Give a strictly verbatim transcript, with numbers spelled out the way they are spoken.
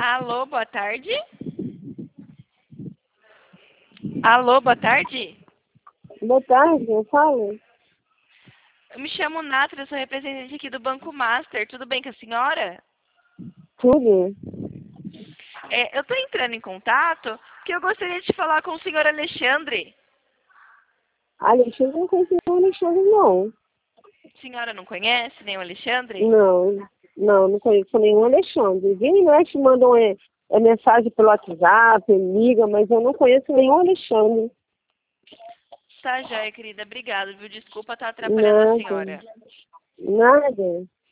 Alô, boa tarde. Alô, boa tarde. Boa tarde, eu falo. Eu me chamo Natra, eu sou representante aqui do Banco Master. Tudo bem com a senhora? Tudo. É, eu estou entrando em contato porque eu gostaria de falar com o senhor Alexandre. Alexandre, não conheço o Alexandre, não. A senhora não conhece nem o Alexandre? Não, não, não conheço nenhum Alexandre. Vem e mexe, mandam é, é, mensagem pelo WhatsApp, liga, mas eu não conheço nenhum Alexandre. Tá, joia, querida. Obrigada, viu? Desculpa estar atrapalhando a Nada, senhora. nada.